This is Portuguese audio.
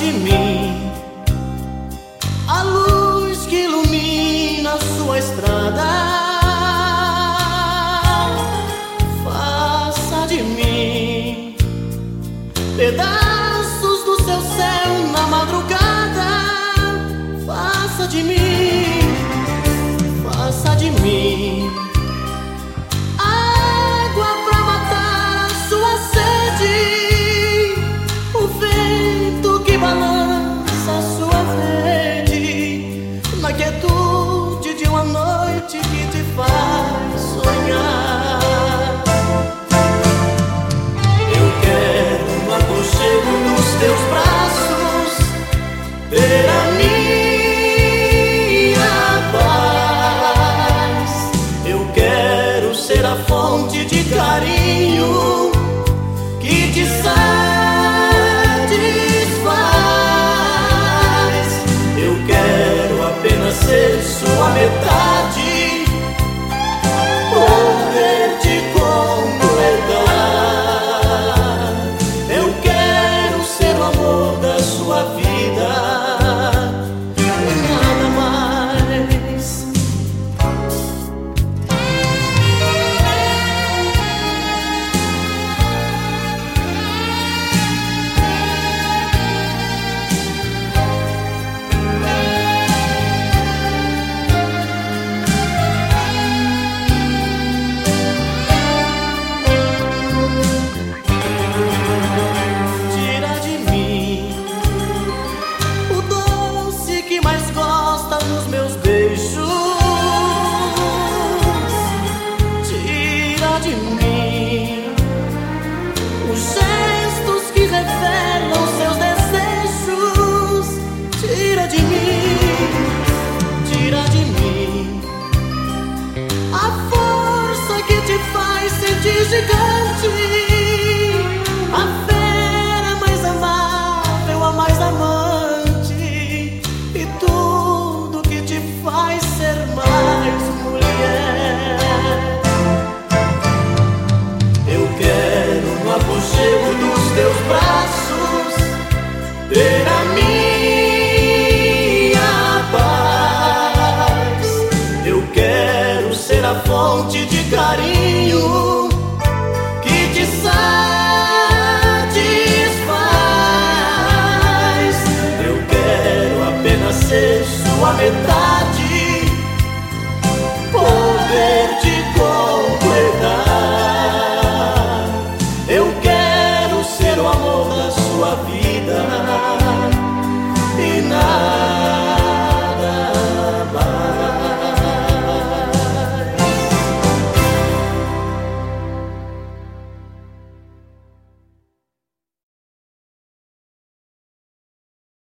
de mim a luz que ilumina sua estrada. Faça de mim pedaços do seu céu na madrugada. Faça de mim água pra matar a sua sede, o vento que balança a sua rede, na quietude de uma noite que te faz sonhar. Eu quero no aconchego dos teus braços ter a minha paz. Eu quero ser a fonte de carinho que te satisfaz. Eu quero apenas ser sua metade, poder te completar. Eu quero ser o amor da sua vida, nada mais. Tira de mim o doce que mais gosta nos meus beijos. Tira de mim os gestos que revelam seus desejos. Tira de mim a força que te faz sentir gigante, a fera mais amável, a mais amante, e tudo que te faz ser mais mulher. Eu quero no aconchego dos teus braços ter a minha paz. Eu quero ser a fonte de carinho que te satisfaz. Eu quero apenas ser sua metade,